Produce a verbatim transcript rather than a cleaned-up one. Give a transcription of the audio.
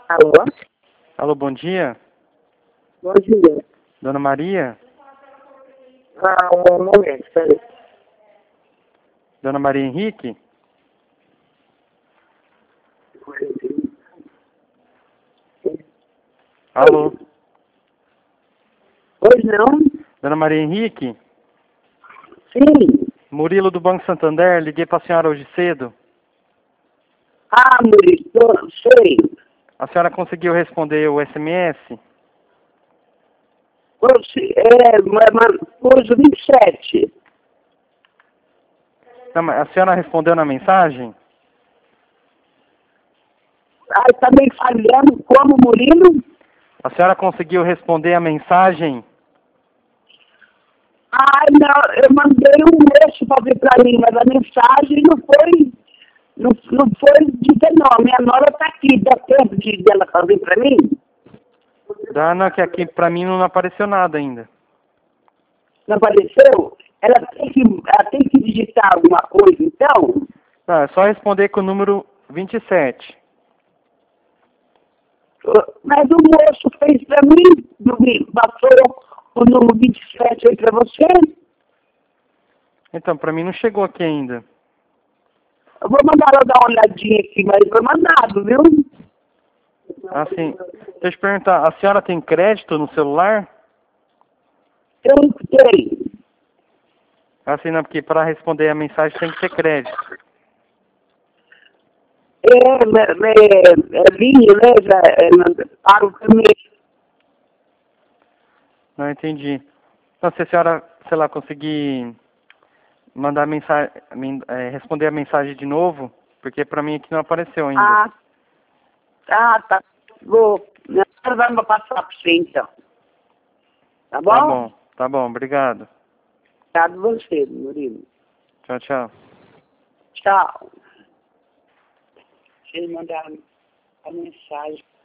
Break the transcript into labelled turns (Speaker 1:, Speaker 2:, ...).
Speaker 1: Alô?
Speaker 2: Alô, bom dia.
Speaker 1: Bom dia.
Speaker 2: Dona Maria?
Speaker 1: Ah, um momento, peraí.
Speaker 2: Dona Maria Henrique? Alô?
Speaker 1: Pois não?
Speaker 2: Dona Maria Henrique?
Speaker 1: Sim.
Speaker 2: Murilo do Banco Santander, liguei para a senhora hoje cedo.
Speaker 1: Ah, Murilo, sei.
Speaker 2: A senhora conseguiu responder o S M S?
Speaker 1: Você, é, mas, mas, pôs o vinte e sete.
Speaker 2: Não, mas a senhora respondeu na mensagem?
Speaker 1: Ah, tá meio falhando como, Murilo?
Speaker 2: A senhora conseguiu responder a mensagem?
Speaker 1: Ah, não, eu mandei um moço para vir para mim, mas a mensagem não foi, não, não foi dizer não. Minha nora tá aqui, dá tempo de dela fazer para mim?
Speaker 2: Dá, não, que aqui para mim não apareceu nada ainda.
Speaker 1: Não apareceu? Ela tem que, ela tem que digitar alguma coisa, então?
Speaker 2: Não, é só responder com o número vinte e sete.
Speaker 1: Mas o moço fez para mim, domingo, passou o número vinte e sete aí para você.
Speaker 2: Então, para mim não chegou aqui ainda.
Speaker 1: Eu vou mandar ela dar uma olhadinha aqui, mas foi mandado, viu?
Speaker 2: Assim, deixa eu te perguntar, a senhora tem crédito no celular?
Speaker 1: Eu tenho.
Speaker 2: Assim, não, porque para responder a mensagem tem que ter crédito.
Speaker 1: É, é, é linha, né? Já, é, pago também.
Speaker 2: Não entendi. Então, se a senhora, sei lá, conseguir mandar mensagem, é, responder a mensagem de novo, porque para mim aqui não apareceu ainda.
Speaker 1: Ah, ah, tá. Vou. Ela vai me passar para você, então. Tá bom?
Speaker 2: Tá bom, tá bom, obrigado.
Speaker 1: Obrigado você, Murilo.
Speaker 2: Tchau, tchau.
Speaker 1: Tchau. Deixa eu mandar a mensagem.